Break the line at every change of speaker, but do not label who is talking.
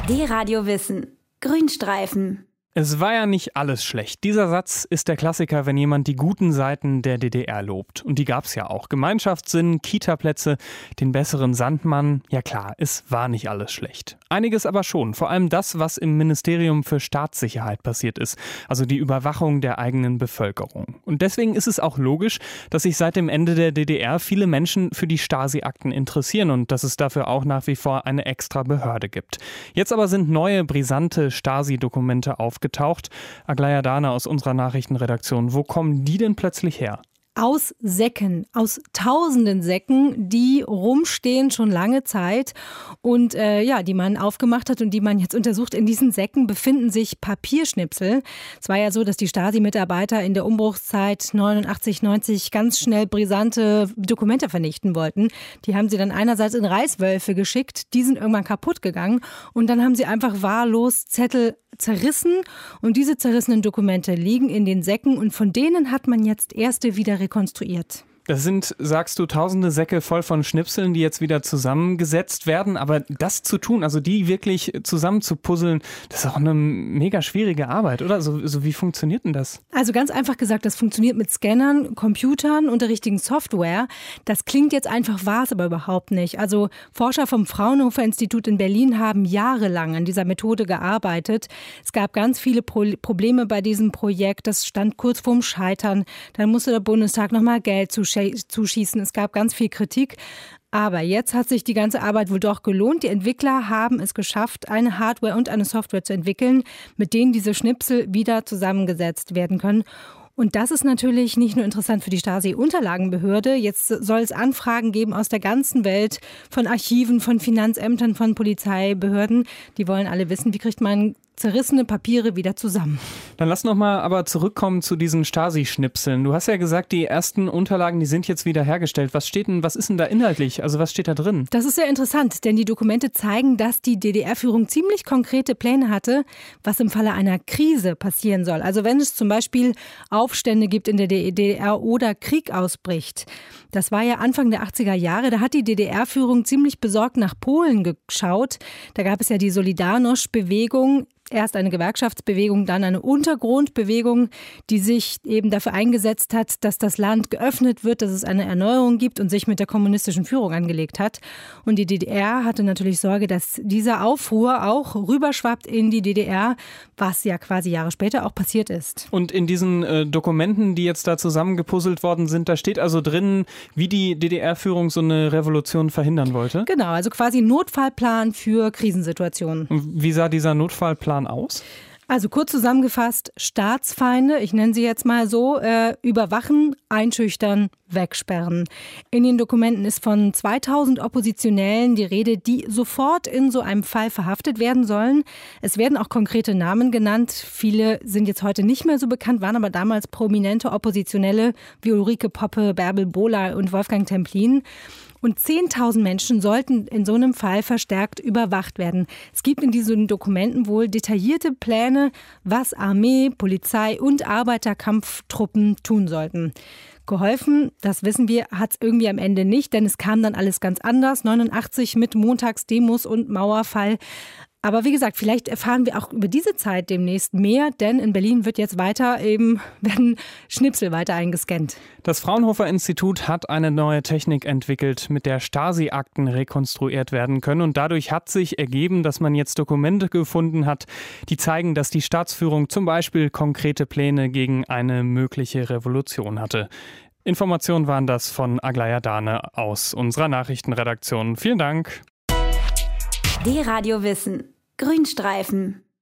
D-Radio Wissen. Grünstreifen.
Es war ja nicht alles schlecht. Dieser Satz ist der Klassiker, wenn jemand die guten Seiten der DDR lobt. Und die gab's ja auch. Gemeinschaftssinn, Kitaplätze, den besseren Sandmann. Ja klar, es war nicht alles schlecht. Einiges aber schon. Vor allem das, was im Ministerium für Staatssicherheit passiert ist. Also die Überwachung der eigenen Bevölkerung. Und deswegen ist es auch logisch, dass sich seit dem Ende der DDR viele Menschen für die Stasi-Akten interessieren und dass es dafür auch nach wie vor eine extra Behörde gibt. Jetzt aber sind neue, brisante Stasi-Dokumente aufgetaucht. Aglaja Dane aus unserer Nachrichtenredaktion. Wo kommen die denn plötzlich her?
Aus Säcken, aus tausenden Säcken, die rumstehen schon lange Zeit und die man aufgemacht hat und die man jetzt untersucht. In diesen Säcken befinden sich Papierschnipsel. Es war ja so, dass die Stasi-Mitarbeiter in der Umbruchszeit 89, 90 ganz schnell brisante Dokumente vernichten wollten. Die haben sie dann einerseits in Reißwölfe geschickt, die sind irgendwann kaputt gegangen und dann haben sie einfach wahllos Zettel zerrissen und diese zerrissenen Dokumente liegen in den Säcken und von denen hat man jetzt erste wieder rekonstruiert.
Das sind, sagst du, tausende Säcke voll von Schnipseln, die jetzt wieder zusammengesetzt werden. Aber das zu tun, also die wirklich zusammen zu puzzeln, das ist auch eine mega schwierige Arbeit, oder? So wie funktioniert denn das?
Also ganz einfach gesagt, das funktioniert mit Scannern, Computern und der richtigen Software. Das klingt jetzt einfach, war es aber überhaupt nicht. Also Forscher vom Fraunhofer-Institut in Berlin haben jahrelang an dieser Methode gearbeitet. Es gab ganz viele Probleme bei diesem Projekt. Das stand kurz vorm Scheitern. Dann musste der Bundestag nochmal Geld zuschießen. Es gab ganz viel Kritik. Aber jetzt hat sich die ganze Arbeit wohl doch gelohnt. Die Entwickler haben es geschafft, eine Hardware und eine Software zu entwickeln, mit denen diese Schnipsel wieder zusammengesetzt werden können. Und das ist natürlich nicht nur interessant für die Stasi-Unterlagenbehörde. Jetzt soll es Anfragen geben aus der ganzen Welt, von Archiven, von Finanzämtern, von Polizeibehörden. Die wollen alle wissen, wie kriegt man zerrissene Papiere wieder zusammen.
Dann lass noch mal aber zurückkommen zu diesen Stasi-Schnipseln. Du hast ja gesagt, die ersten Unterlagen, die sind jetzt wieder hergestellt. Was ist denn da inhaltlich? Also was steht da drin?
Das ist sehr interessant, denn die Dokumente zeigen, dass die DDR-Führung ziemlich konkrete Pläne hatte, was im Falle einer Krise passieren soll. Also wenn es zum Beispiel Aufstände gibt in der DDR oder Krieg ausbricht. Das war ja Anfang der 80er Jahre. Da hat die DDR-Führung ziemlich besorgt nach Polen geschaut. Da gab es ja die Solidarność-Bewegung. Erst eine Gewerkschaftsbewegung, dann eine Untergrundbewegung, die sich eben dafür eingesetzt hat, dass das Land geöffnet wird, dass es eine Erneuerung gibt und sich mit der kommunistischen Führung angelegt hat. Und die DDR hatte natürlich Sorge, dass dieser Aufruhr auch rüberschwappt in die DDR, was ja quasi Jahre später auch passiert ist.
Und in diesen Dokumenten, die jetzt da zusammengepuzzelt worden sind, da steht also drin, wie die DDR-Führung so eine Revolution verhindern wollte?
Genau, also quasi ein Notfallplan für Krisensituationen.
Und wie sah dieser Notfallplan aus?
Also kurz zusammengefasst, Staatsfeinde, ich nenne sie jetzt mal so, überwachen, einschüchtern, wegsperren. In den Dokumenten ist von 2000 Oppositionellen die Rede, die sofort in so einem Fall verhaftet werden sollen. Es werden auch konkrete Namen genannt. Viele sind jetzt heute nicht mehr so bekannt, waren aber damals prominente Oppositionelle wie Ulrike Poppe, Bärbel Bohler und Wolfgang Templin. Und 10.000 Menschen sollten in so einem Fall verstärkt überwacht werden. Es gibt in diesen Dokumenten wohl detaillierte Pläne, was Armee, Polizei und Arbeiterkampftruppen tun sollten. Geholfen, das wissen wir, hat es irgendwie am Ende nicht, denn es kam dann alles ganz anders. 89 mit Montagsdemos und Mauerfall. Aber wie gesagt, vielleicht erfahren wir auch über diese Zeit demnächst mehr, denn in Berlin werden Schnipsel weiter eingescannt.
Das Fraunhofer-Institut hat eine neue Technik entwickelt, mit der Stasi-Akten rekonstruiert werden können. Und dadurch hat sich ergeben, dass man jetzt Dokumente gefunden hat, die zeigen, dass die Staatsführung zum Beispiel konkrete Pläne gegen eine mögliche Revolution hatte. Informationen waren das von Aglaja Dane aus unserer Nachrichtenredaktion. Vielen Dank.
D-Radio Wissen. Grünstreifen.